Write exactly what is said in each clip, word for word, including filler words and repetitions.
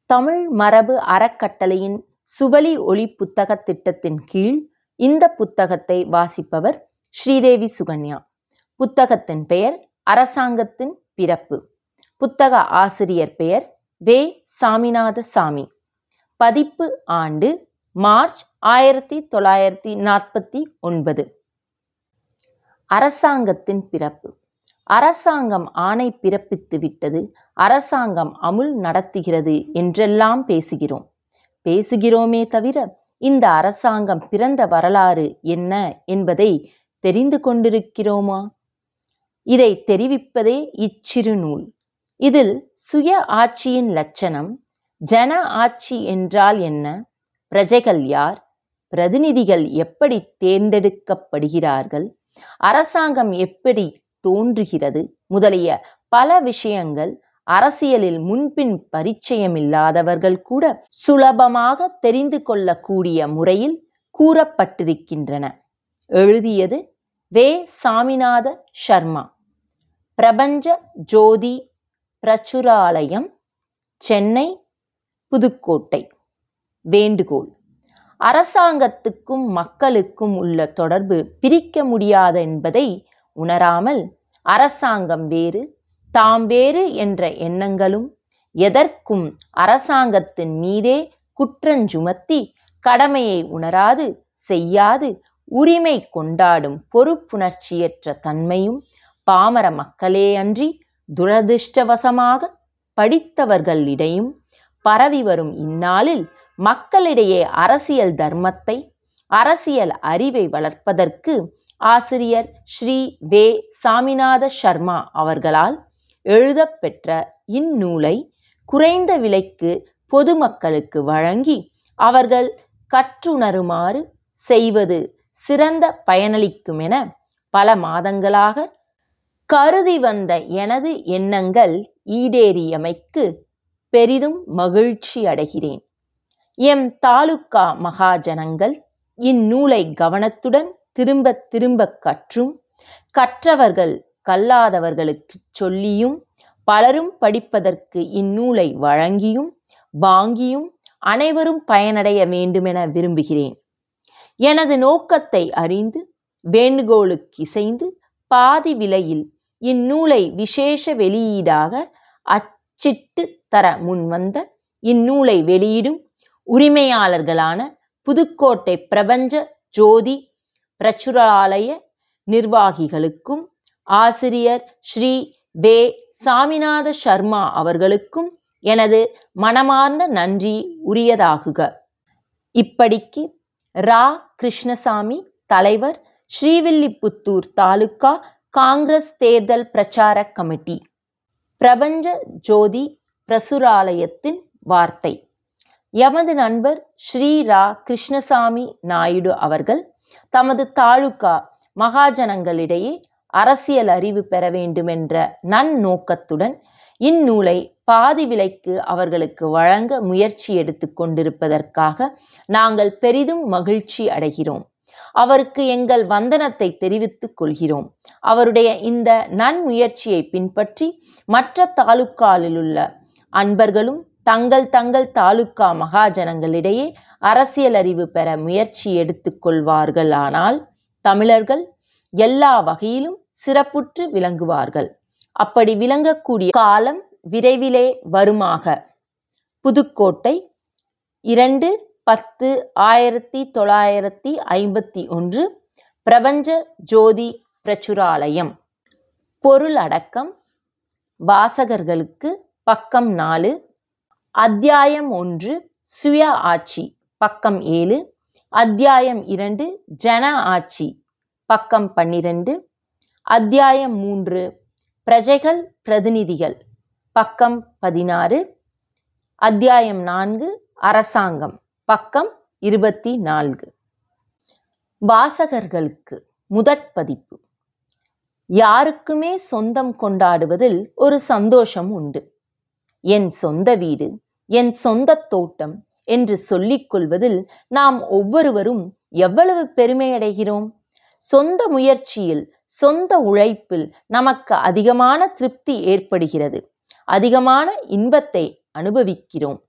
தமிழ் மரபு அறக்கட்டளையின் சுவழி ஒளி புத்தக திட்டத்தின் கீழ் இந்த புத்தகத்தை வாசிப்பவர் ஸ்ரீதேவி சுகன்யா. புத்தகத்தின் பெயர் அரசாங்கத்தின் பிறப்பு. புத்தக ஆசிரியர் பெயர் வே. சாமிநாதசாமி. பதிப்பு ஆண்டு மார்ச் ஆயிரத்தி தொள்ளாயிரத்தி நாற்பத்தி ஒன்பது. அரசாங்கத்தின் பிறப்பு. அரசாங்கம் ஆணை பிறப்பித்து விட்டது, அரசாங்கம் அமுல் நடத்துகிறது என்றெல்லாம் பேசுகிறோம். பேசுகிறோமே தவிர இந்த அரசாங்கம் பிறந்த வரலாறு என்ன என்பதை தெரிந்து கொண்டிருக்கிறோமா? இதை தெரிவிப்பதே இச்சிறு நூல். இதில் சுய ஆட்சியின் லட்சணம், ஜன ஆட்சி என்றால் என்ன, பிரஜைகள் யார், பிரதிநிதிகள் எப்படி தேர்ந்தெடுக்கப்படுகிறார்கள், அரசாங்கம் எப்படி தோன்றுகிறது முதலிய பல விஷயங்கள் அரசியலில் முன்பின் பரிச்சயமில்லாதவர்கள் கூட சுலபமாக தெரிந்து கொள்ளக்கூடிய முறையில் கூறப்பட்டிருக்கின்றன. எழுதியது வே. சாமிநாத சர்மா. பிரபஞ்ச ஜோதி பிரச்சுராலயம், சென்னை, புதுக்கோட்டை. வேண்டுகோள்: அரசாங்கத்துக்கும் மக்களுக்கும் உள்ள தொடர்பு பிரிக்க முடியாது என்பதை உணராமல் அரசாங்கம் வேறு, தாம் வேறு என்ற எண்ணங்களும் எதற்கும் அரசாங்கத்தின் மீதே குற்றஞ்சுமத்தி கடமையை உணராது செய்யாது உரிமை கொண்டாடும் பொறுப்புணர்ச்சியற்ற தன்மையும் பாமர மக்களே அன்றி துரதிர்ஷ்டவசமாக படித்தவர்களிடையும் பரவி வரும் இந்நாளில் மக்களிடையே அரசியல் தர்மத்தை, அரசியல் அறிவை வளர்ப்பதற்கு ஆசிரியர் ஸ்ரீ வே. சாமிநாத சர்மா அவர்களால் எழுதப்பெற்ற இந்நூலை குறைந்த விலைக்கு பொதுமக்களுக்கு வழங்கி அவர்கள் கற்றுணருமாறு செய்வது சிறந்த பயனளிக்கும் என பல மாதங்களாக கருதி வந்த எனது எண்ணங்கள் ஈடேறியமைக்கு பெரிதும் மகிழ்ச்சி அடைகிறேன். எம் தாலுகா மகாஜனங்கள் இந்நூலை கவனத்துடன் திரும்ப திரும்ப கற்றும், கற்றவர்கள் கல்லாதவர்களுக்கு சொல்லியும், பலரும் படிப்பதற்கு இந்நூலை வழங்கியும் வாங்கியும் அனைவரும் பயனடைய வேண்டுமென விரும்புகிறேன். எனது நோக்கத்தை அறிந்து வேண்டுகோளுக்கு இசைந்து பாதி விலையில் இந்நூலை விசேஷ வெளியீடாக அச்சிட்டு தர முன்வந்த இந்நூலை வெளியிடும் உரிமையாளர்களான புதுக்கோட்டை பிரபஞ்ச ஜோதி பிரச்சுராலய நிர்வாகிகளுக்கும் ஆசிரியர் ஸ்ரீ வே. சாமிநாத சர்மா அவர்களுக்கும் எனது மனமார்ந்த நன்றி உரியதாகுக. இப்படிக்கு ரா. கிருஷ்ணசாமி, தலைவர், ஸ்ரீவில்லிபுத்தூர் தாலுகா காங்கிரஸ் தேர்தல் பிரச்சார கமிட்டி. பிரபஞ்ச ஜோதி பிரசுராலயத்தின் வார்த்தை. எமது நண்பர் ஸ்ரீ ரா. கிருஷ்ணசாமி நாயுடு அவர்கள் தமது தாலுகா மகாஜனங்களிடையே அரசியல் அறிவு பெற வேண்டுமென்ற நன்னோக்கத்துடன் இந்நூலை பாதி விலைக்கு அவர்களுக்கு வழங்க முயற்சி எடுத்து கொண்டிருப்பதற்காக நாங்கள் பெரிதும் மகிழ்ச்சி அடைகிறோம். அவருக்கு எங்கள் வந்தனத்தை தெரிவித்துக் கொள்கிறோம். அவருடைய இந்த நன்முயற்சியை பின்பற்றி மற்ற தாலுகாலிலுள்ள அன்பர்களும் தங்கள் தங்கள் தாலுகா மகாஜனங்களிடையே அரசியல் அறிவு பெற முயற்சி எடுத்து கொள்வார்களானால் தமிழர்கள் எல்லா வகையிலும் சிறப்புற்று விளங்குவார்கள். அப்படி விளங்கக்கூடிய காலம் விரைவிலே வருமாக. புதுக்கோட்டை, இரண்டு பத்து ஆயிரத்தி தொள்ளாயிரத்தி ஐம்பத்தி ஒன்று. பிரபஞ்ச ஜோதி பிரச்சுராலயம். பொருள் அடக்கம். வாசகர்களுக்கு பக்கம் நாலு. அத்தியாயம் ஒன்று சுய ஆட்சி, பக்கம் ஏழு. அத்தியாயம் இரண்டு ஜன ஆட்சி, பக்கம் பன்னிரண்டு. அத்தியாயம் மூன்று பிரஜைகள் பிரதிநிதிகள், பக்கம் பதினாறு. அத்தியாயம் நான்கு அரசாங்கம், பக்கம் இருபத்தி நான்கு. வாசகர்களுக்கு முதற் பதிப்பு. யாருக்குமே சொந்தம் கொண்டாடுவதில் ஒரு சந்தோஷம் உண்டு. என் சொந்த வீடு, என் சொந்த தோட்டம் என்று சொல்லிக் கொள்வதில் நாம் ஒவ்வொருவரும் எவ்வளவு பெருமையடைகிறோம். சொந்த முயற்சியில், சொந்த உழைப்பில் நமக்கு அதிகமான திருப்தி ஏற்படுகிறது, அதிகமான இன்பத்தை அனுபவிக்கிறோம்.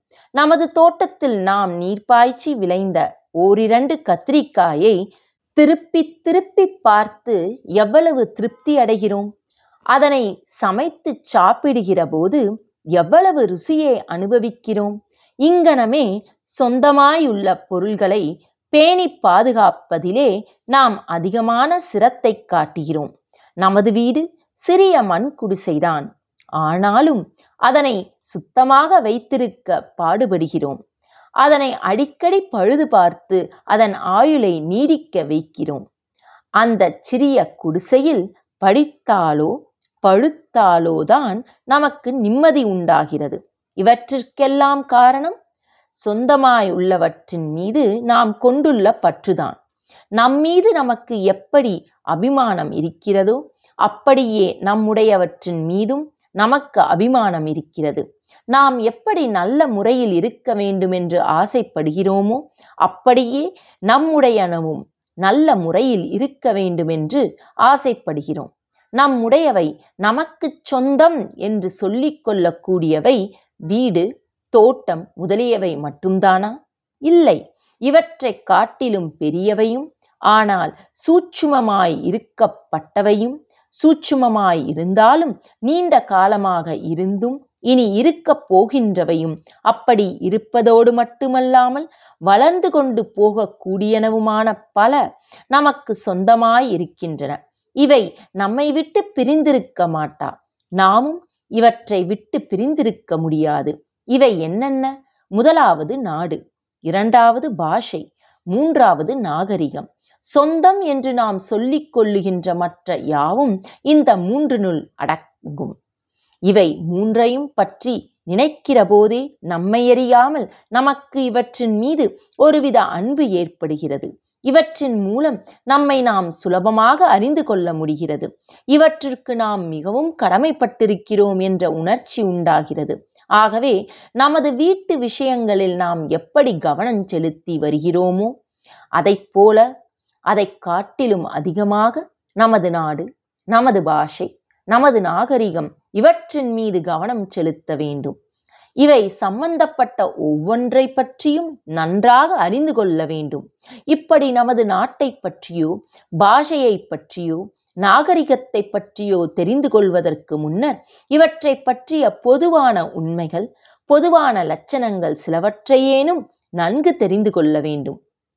நமது தோட்டத்தில் நாம் நீர்ப்பாய்ச்சி விளைந்த ஓரிரண்டு கத்திரிக்காயை திருப்பி திருப்பி பார்த்து எவ்வளவு திருப்தி அடைகிறோம். அதனை சமைத்து சாப்பிடுகிற போது எவ்வளவு ருசியை அனுபவிக்கிறோம். இங்கனமே சொந்தமாயுள்ள பொருள்களை பேணி பாதுகாப்பதிலே நாம் அதிகமான சிரத்தை காட்டுகிறோம். நமது வீடு சிறிய மண் குடிசைதான். ஆனாலும் அதனை சுத்தமாக வைத்திருக்க பாடுபடுகிறோம். அதனை அடிக்கடி பழுது பார்த்து அதன் ஆயுளை நீடிக்க வைக்கிறோம். அந்த சிறிய குடிசையில் படித்தாலோ பழுத்தாலோதான் நமக்கு நிம்மதி உண்டாகிறது. இவற்றிற்கெல்லாம் காரணம் சொந்தமாய் உள்ளவற்றின் மீது நாம் கொண்டுள்ள பற்றுதான். நம்மீது நமக்கு எப்படி அபிமானம் இருக்கிறதோ அப்படியே நம்முடையவற்றின் மீதும் நமக்கு அபிமானம் இருக்கிறது. நாம் எப்படி நல்ல முறையில் இருக்க வேண்டுமென்று ஆசைப்படுகிறோமோ அப்படியே நம்முடையனவும் நல்ல முறையில் இருக்க வேண்டுமென்று ஆசைப்படுகிறோம். நம்முடையவை நமக்கு சொந்தம் என்று சொல்லிக் கொள்ளக்கூடியவை வீடு, தோட்டம் முதலியவை மட்டும்தானா? இல்லை, இவற்றை காட்டிலும் பெரியவையும் ஆனால் சூட்சுமமாய் இருக்கப்பட்டவையும், சூட்சுமமாய் இருந்தாலும் நீண்ட காலமாக இருந்தும் இனி இருக்கப் போகின்றவையும், அப்படி இருப்பதோடு மட்டுமல்லாமல் வளர்ந்து கொண்டு போகக்கூடியனவுமான பல நமக்கு சொந்தமாய் இருக்கின்றன. இவை நம்மை விட்டு பிரிந்திருக்க மாட்டா. நாமும் இவற்றை விட்டு பிரிந்திருக்க முடியாது. இவை என்னென்ன? முதலாவது நாடு, இரண்டாவது பாஷை, மூன்றாவது நாகரிகம். சொந்தம் என்று நாம் சொல்லிக் கொள்ளுகின்ற மற்ற யாவும் இந்த மூன்றினுள் அடங்கும். இவை மூன்றையும் பற்றி நினைக்கிற போதே நம்மையறியாமல் நமக்கு இவற்றின் மீது ஒருவித அன்பு ஏற்படுகிறது. இவற்றின் மூலம் நம்மை நாம் சுலபமாக அறிந்து கொள்ள முடிகிறது. இவற்றிற்கு நாம் மிகவும் கடமைப்பட்டிருக்கிறோம் என்ற உணர்ச்சி உண்டாகிறது. ஆகவே நமது வீட்டு விஷயங்களில் நாம் எப்படி கவனம் செலுத்தி வருகிறோமோ அதைப் போல அதை காட்டிலும் அதிகமாக நமது நாடு, நமது பாஷை, நமது நாகரிகம் இவற்றின் மீது கவனம் செலுத்த வேண்டும். இவை சம்பந்தப்பட்ட ஒவ்வொன்றை பற்றியும் நன்றாக அறிந்து கொள்ள வேண்டும். இப்படி நமது நாட்டை பற்றியோ பாஷையை பற்றியோ நாகரிகத்தை பற்றியோ தெரிந்து கொள்வதற்கு முன்னர் இவற்றை பற்றிய பொதுவான உண்மைகள், பொதுவான லட்சணங்கள் சிலவற்றையேனும் நன்கு தெரிந்து கொள்ள வேண்டும்.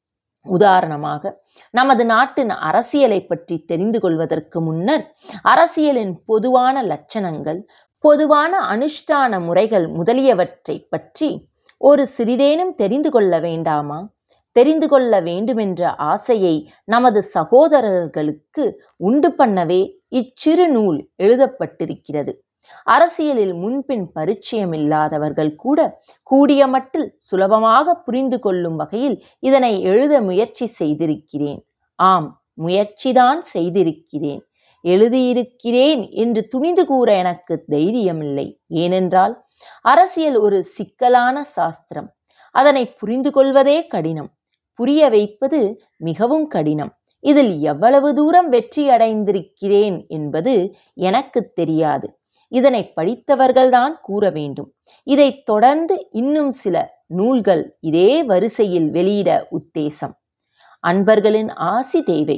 உதாரணமாக, நமது நாட்டின் அரசியலை பற்றி தெரிந்து கொள்வதற்கு முன்னர் அரசியலின் பொதுவான லட்சணங்கள், பொதுவான அனுஷ்டான முறைகள் முதலியவற்றை பற்றி ஒரு சிறிதேனும் தெரிந்து கொள்ள வேண்டாமா? தெரிந்து கொள்ள வேண்டுமென்ற ஆசையை நமது சகோதரர்களுக்கு உண்டு பண்ணவே இச்சிறு நூல் எழுதப்பட்டிருக்கிறது. அரசியலில் முன்பின் பரிச்சயம் இல்லாதவர்கள் கூட கூடிய மட்டில் சுலபமாக புரிந்து கொள்ளும் வகையில் இதனை எழுத முயற்சி செய்திருக்கிறேன். ஆம், முயற்சிதான் செய்திருக்கிறேன். எழுதியிருக்கிறேன் என்று துணிந்து கூற எனக்கு தைரியமில்லை. ஏனென்றால் அரசியல் ஒரு சிக்கலான சாஸ்திரம். அதனை புரிந்து கொள்வதே கடினம், புரிய வைப்பது மிகவும் கடினம். இதில் எவ்வளவு தூரம் வெற்றி அடைந்திருக்கிறேன் என்பது எனக்கு தெரியாது. இதனை படித்தவர்கள்தான் கூற வேண்டும். இதைத் தொடர்ந்து இன்னும் சில நூல்கள் இதே வரிசையில் வெளியிட உத்தேசம். அன்பர்களின் ஆசி தேவை.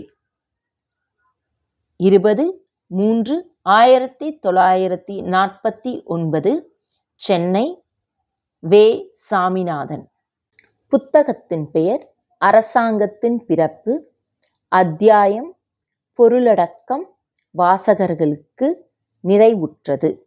இருபது மூன்று ஆயிரத்தி தொள்ளாயிரத்தி நாற்பத்தி ஒன்பது, சென்னை, வே. சாமிநாதன். புத்தகத்தின் பெயர் அரசாங்கத்தின் பிறப்பு. அத்தியாயம் பொருளடக்கம் வாசகர்களுக்கு நிறைவுற்றது.